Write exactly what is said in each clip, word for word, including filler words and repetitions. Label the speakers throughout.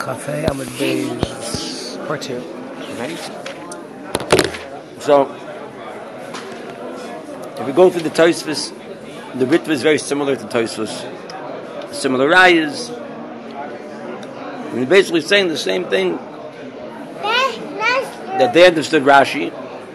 Speaker 1: Cafe, I'm with Bays. Part two.
Speaker 2: Okay. So, if we go through the Tosfos, the Ritva is very similar to Tosfos. Similar rayas. We're basically saying the same thing that they understood Rashi.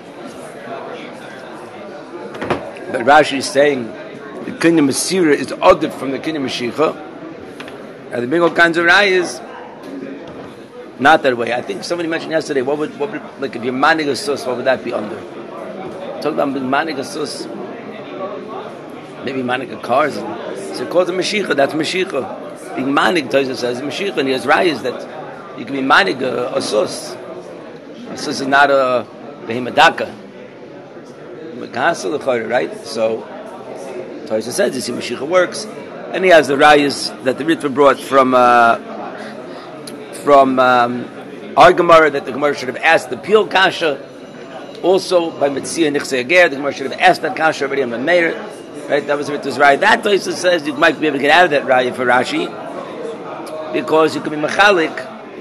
Speaker 2: But Rashi is saying the Kinyan Masira is audit from the Kinyan Mashiach. And they bring all kinds of rayas. Not that way. I think somebody mentioned yesterday, what would, what would like if you're manig a sus, what would that be under? Talk about manig a sus. Maybe manig a cars. So it calls a Mashiach, that's Mashiach. Being manig, Tosa says, Mashiach, and he has rayas that you can be manig a, a sus. A sus is not a behemadaka. Right? So Tosa says this, Mashiach works. And he has the rayas that the Ritva brought from uh, from um, our Gemara, that the Gemara should have asked the Peel Kasha. Also by Metzia Nichse Ager, the Gemara should have asked that Kasha already on the Meir. Right? That was the Ritva's raya. That Tosa says you might be able to get out of that raya for Rashi, because you can be machalik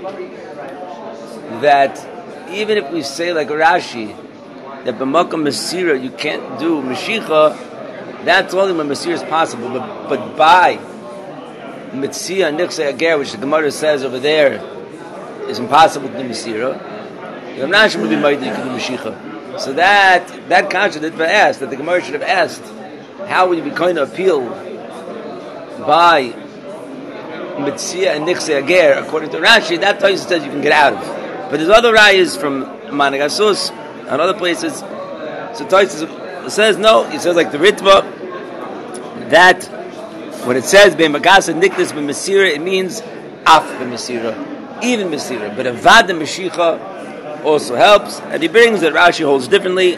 Speaker 2: that even if we say like Rashi that b'makam Masira you can't do Mashicha, that's only when Masir is possible, but but by Mitzia Nichse Ager, which the Gemara says over there is impossible to do Masira, Rav Nashim would be made that you can do Mashicha. So that that contradict that asked, that the Gemara should have asked, how would you be kind of appeal by Mitzia and Nichse Ager, according to Rashi, that Taisa says you can get out of. But there's other rayas from Managasus and other places. So Taisa says no, he says like the Ritva, that when it says Bein Magasa Nikdas Ben Masira, it means Af Ben Masira, even Masira. But Avad and Mashicha also helps, and he brings that Rashi holds differently.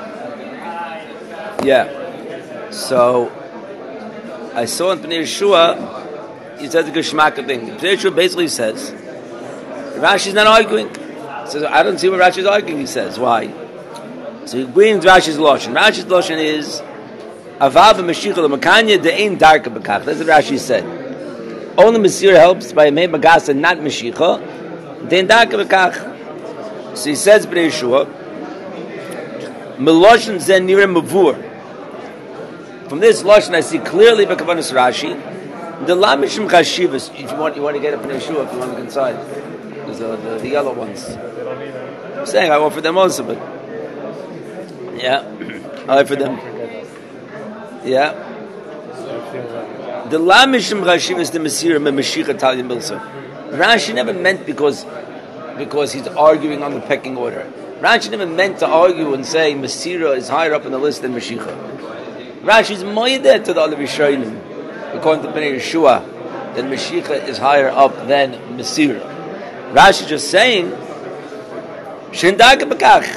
Speaker 2: Yeah. So I saw in Pnei Yeshua, he says a Geshmaka thing. Pnei Yeshua basically says Rashi's not arguing. He says I don't see what Rashi's arguing. He says why. So he brings Rashi's Lashon. Rashi's Lashon is Avav Mashiach L'Makanya De'ein Darka B'Kach. That's what Rashi said. Only Masir helps by Mei Magasa, not Mashiach. De'ein Darka B'Kach. So he says B'nei Yeshua Meloshen Zen Nira Mavur. From this Lashon I see clearly B'Kavanas Rashi the Lamishim Chashivas. If you want, you want to get up B'nei Yeshua, if you want to look inside. There's the, the, the yellow ones. I'm saying I offer them also, but yeah, I for them. Yeah. The Lamishim Rashiv is the Masira Mashiach Italian Bilsa. Rashi never meant because because he's arguing on the pecking order. Rashi never meant to argue and say Masira is higher up on the list than Mashiach. Rashi's moedeh to the other Rishonim, according to Bnei Yeshua, that Mashiach is higher up than Masira. Rashi just saying Shindaga B'Kach.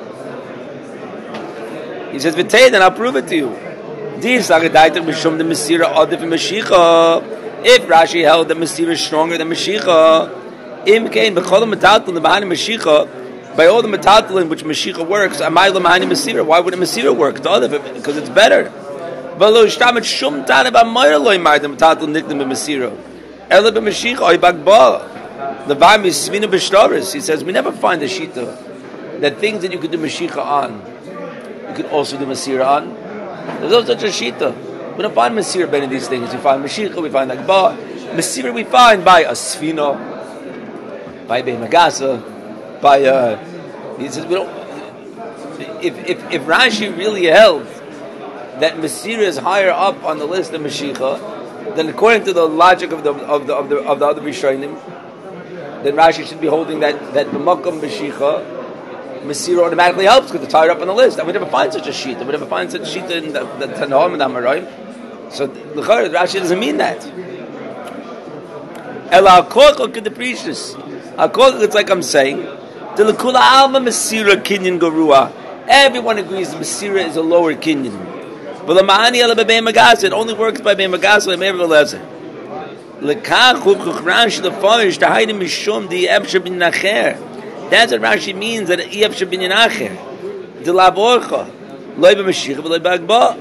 Speaker 2: He says, "V'tei, then I'll prove it to you." If Rashi held that Masira is stronger than Mashiach, im kain b'chol metaltalin behind Mashiach, by all the metaltalin which Mashiach works, amay l'mahani Masira. Why wouldn't Masira work? The other, because it's better. V'lo ishtamet shum tana b'mayr lo yimar the metaltalin nikdim b'Masira. Ela b'Mashiach oy bagba. The vayim is svina b'shtaris. He says we never find a shita that things that you could do Mashiach on, you could also do Masira on. There's no such a shita. We don't find Masira by any of these things. We find Mashiach, we find Agba. Masira we find by a Sfina, by Bein Magasa, by uh he says we don't if if if Rashi really held that Masira is higher up on the list than Mashiach, then according to the logic of the of the of the of the other Rishonim, then Rashi should be holding that that B'makam Mashiach Masira automatically helps because it's higher up on the list. And we never find such a sheet. We never find such a sheet in the Tanahim and Amarayim. So the Rashi doesn't mean that. El Al-Koch could appreciate this. Al-Koch, it's like I'm saying, the L'Kula Alma Masira Kinyan Garua. Everyone agrees that Masira is a lower Kinyan. But the Ma'ani Ela Be'Bein Magasa, it only works by Bein Magasa and Me'er L'Kach Chuch Rashi L'Farish Tahayim Mishum Di Ebsha Bin Nacher. That's what Rashi means, that Iyaf Shabin Yinacher. De la Borcha. Loi b'Mashiach, v'loi b'Agba.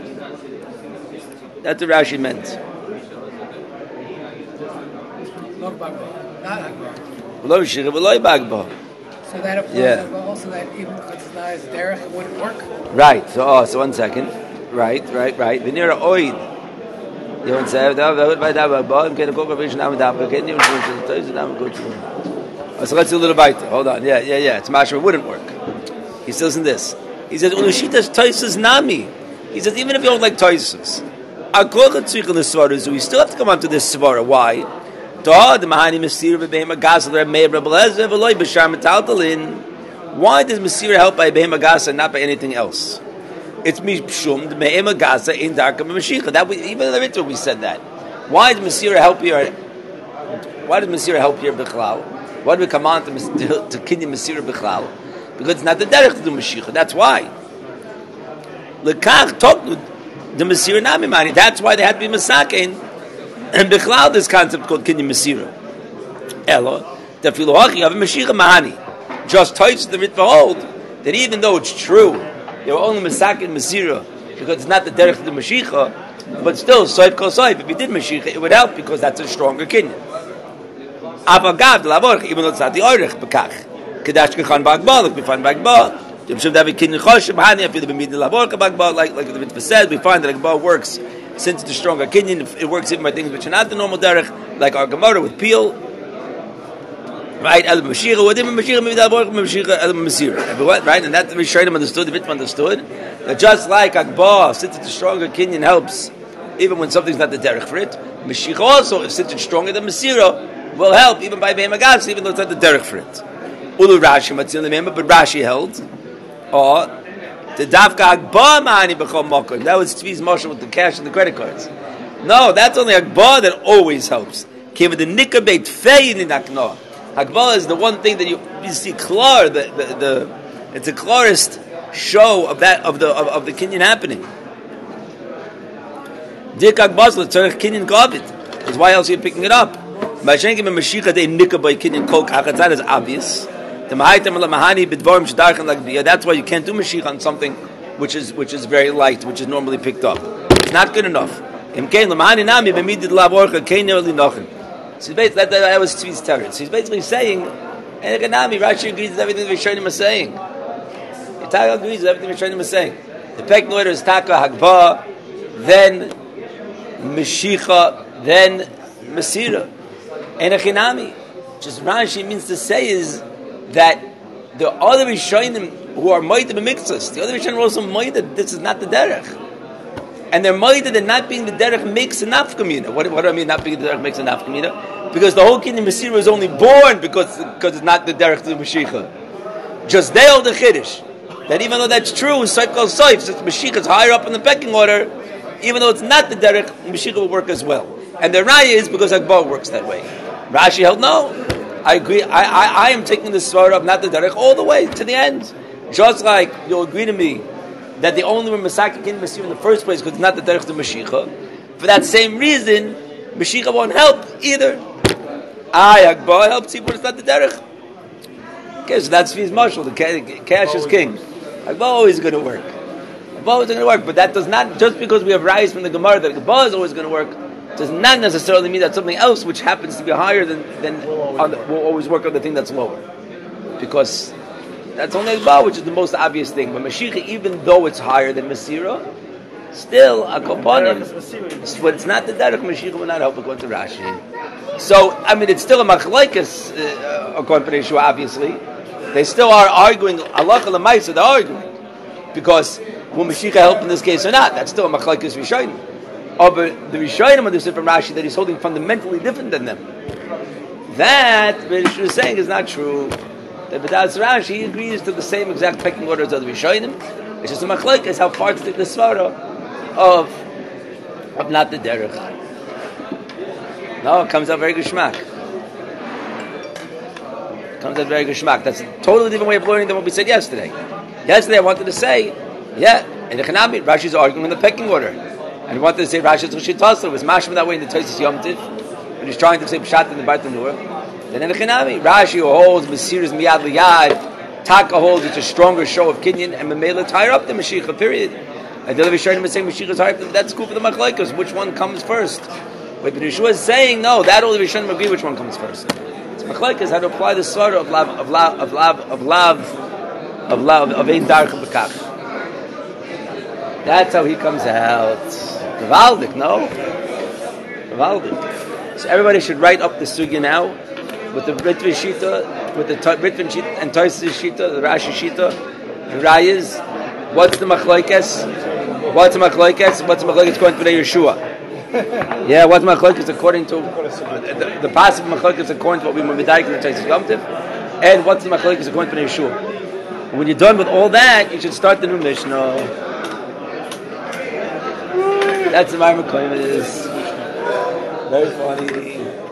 Speaker 2: That's what Rashi meant.
Speaker 1: Not Bagba.
Speaker 3: not Hagbah.
Speaker 2: V'lo Mashiach v'lo Bagba.
Speaker 3: So that applies
Speaker 2: Yeah.
Speaker 3: also that even if it's not as derech, it wouldn't work.
Speaker 2: Right. So, oh, so one second. Right, right, right. V'nira oid. You want to say that? That would be that. But I'm going to go over vision. I'm going to go to So let's do a little bite. Hold on. Yeah, yeah, yeah. It's mashma. It wouldn't work. He says in this. He says, "Ulushitas toisus nami." He says, even if you don't like toisus, we still have to come on to this svara. Why? Why does Masira help by Behema Gasa and not by anything else? It's Mishum, the Behema Gasa in Darkam Mashiach. That we, even in the ritual we said that. Why does Masira help here? Why does Masira help here Bichlal? Why do we come on to, to, to Kinyan Masira Bichlal? Because it's not the derech to do Mashiach. That's why. Lekach talk the Masira Nami Mani. That's why they had to be Masakin. And Bichlal, this concept called Kinyan Masira. Elo, the Filohachi of Mashiach Mahani. Just touch the Ritva hold that even though it's true, they were only Masakin Masira because it's not the derech to do Mashiach, but still, Soif Kol Soif, if you did Mashiach, it would help because that's a stronger Kinyan. Avagav, even though it's not the Oirich Bekach. Kedash Kechan Bagba, like we find Bagba. You should have a Kinyan Chosh, Mahani, if you've been meeting the Laborka Bagba, like like the Ritva said, we find that Bagba works. Since it's a stronger Kinyan, it works even by things which are not the normal derech, like our Gemara with Peel, right? El Mashiach, what did Mashiach maybe that work? Mashiach El Masir, right? And that the Rishonim understood, the Vitma understood that just like Akbar, since it's a stronger Kinyan helps, even when something's not the derech for it. Mashiach also, if since it's stronger than Masira, will help even by Behema Gas, even though it's not the derech for it. Ulu Rashi Matzil remember, but Rashi held, or the Davka Akbar Mani B'chol Mokum. That was Tzvi's Moshe with the cash and the credit cards. No, that's only Akbar that always helps. Came with the Nikah Beit Fein in Akno. Akbar is the one thing that you, you see klar, the, the, the it's a klarist show of that of the of, of the Kinyan happening. Dik Akbar is Tzarech Kinyan Gavit. Because why else are you picking it up? By Shenkim and Mashiach they Nikah by Kinyan Kol Kachatz, that is obvious. That's why you can't do Mashiach on something which is which is very light, which is normally picked up. It's not good enough. So that, that, that was Tzvi's teretz. So he's basically saying, and Rashi agrees with everything the Rishonim are saying. Itaka agrees with everything the Rishonim are saying. The pecking order is Taka Hagbah, then Mashiach, then Masira. And Echinami. Just Rashi means to say is that the other Rishonim who are Moedah b'miktzos, the other Rishonim are also Moedah that this is not the derech. And they're Moedah that not being the derech makes an afkamina. What, what do I mean not being the derech makes an afkamina? Because the whole Kinyan Masira was only born because, because it's not the derech to the Mashiach. Just they hold the Chiddush. That even though that's true, Soif Kol Soif, since Mashiach is higher up in the pecking order, even though it's not the derech, Mashiach will work as well. And the Raya is because Akbar works that way. Rashi held no. I agree. I, I, I am taking the svara of not the derech all the way to the end. Just like you'll agree to me that the only one Masaki Kinyan Masira in the first place because it's not the derech to Mashiach. For that same reason, Mashiach won't help either. I Akbar helps people, but it's not the derech. Okay, so that's Tzvi's mashal. The cash is king. Akbar always going to work. Akbar always going to work, but that does not just because we have rise from the Gemara that Akbar is always going to work. Does not necessarily mean that something else which happens to be higher than, than on the, will always work on the thing that's lower. Because that's only Akbar, which is the most obvious thing. But Mashiach, even though it's higher than Masira, still, Akoponim, when it's not the derech, Mashiach will not help according to Rashi. So, I mean, it's still a machlokes, uh, according to Yeshua, obviously. They still are arguing, Allah Lamaisa, they're arguing. Because will Mashiach help in this case or not? That's still a machlokes Rishonim. Oh, but the Rishonim understood from Rashi that he's holding fundamentally different than them. That, what Yeshua is saying, is not true. But that's Rashi, he agrees to the same exact pecking order as the Rishonim. It's just a machlokes how far to take the svara of, of not the derech. No, it comes out very good shmak. It comes out very good shmak. That's a totally different way of learning than what we said yesterday. Yesterday I wanted to say, yeah, in the Chanami, Rashi's arguing in the pecking order. And he wanted to say Rashi's Roshit Tasla was mashma that way in the Tosis Yom Tiv, when he's trying to say Pshat in the Bartanur. Then in the Chanami, Rashi who holds Masir is Miyad Liyad, Taka holds it's a stronger show of Kinyan, and Mamela tie up the Mashiach, period. And the other Rishonim is saying Mashiach is higher. That's cool for the Machlokes. Which one comes first? But Yeshua is saying no. That all the Rishonim agree which one comes first. So machlekes how to apply the svara of lav of lav of lav of lav of lav of ein dark bekach. That's how he comes out. Valdik, no? Valdik. So everybody should write up the sugya now with the Ritva Shita, with the Ritva Shita and Tosis Shita, the Rashi Shita, the Rayas. What's the machlekes? What's the machlekes? What's the machlekes according to the Yeshua? Yeah, what's the machlekes according to the, the passive machlekes according to what we were medaik in the Tosis Yomtiv, and what's the machlekes according to the Yeshua? When you're done with all that, you should start the new Mishnah. That's the Marmar Koim is very funny.